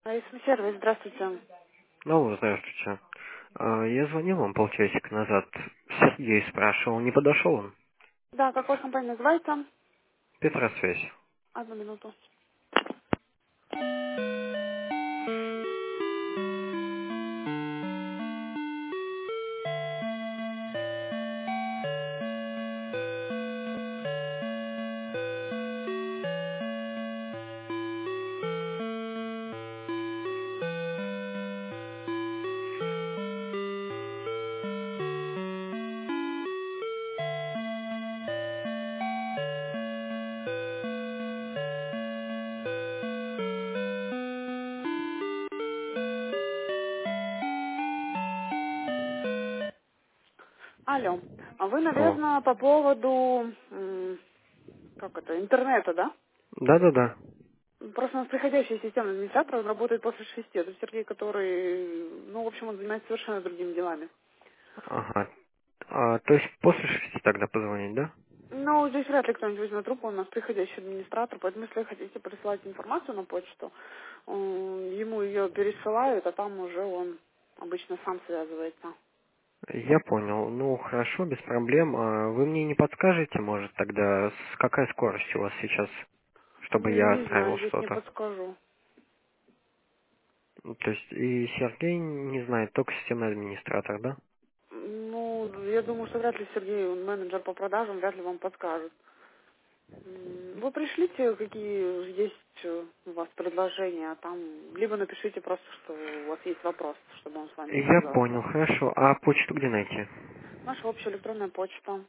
СМ-сервис, здравствуйте. Алло, здравствуйте. Я звонил вам полчасика назад. Сергей спрашивал, не подошел он? Да, какая компания называется? Петросвязь. Одну минуту. Алло. А вы, Алло. наверное, по поводу, как это, интернета, да? Да-да-да. Просто у нас приходящий системный администратор, он работает после 6. Это Сергей, который, ну, в общем, он занимается совершенно другими делами. Ага. То есть после 6 тогда позвонить, да? Ну, здесь вряд ли кто-нибудь возьмет трубку, у нас приходящий администратор, поэтому если вы хотите присылать информацию на почту, ему ее пересылают, а там уже он обычно сам связывается. Я понял. Ну, хорошо, без проблем. Вы мне не подскажете, может, тогда, какая скорость у вас сейчас, чтобы я Не знаю, отправил здесь не что-то? подскажу. То есть и Сергей не знает, только системный администратор, да? Ну, я думаю, что вряд ли Сергей, он менеджер по продажам, вряд ли вам подскажет. Вы пришлите, какие есть у вас предложения, а там, либо напишите просто, что у вас есть вопрос, чтобы он с вами Я связался. понял, хорошо. А почту где найти? Наша общая электронная почта.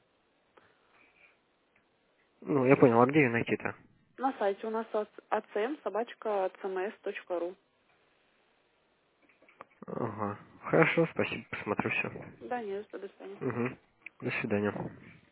Ну, я понял, а где ее найти-то? На сайте у нас acm@cms.ru. Ага. Хорошо, спасибо, посмотрю все. Да, нет, до свидания. Угу. До свидания.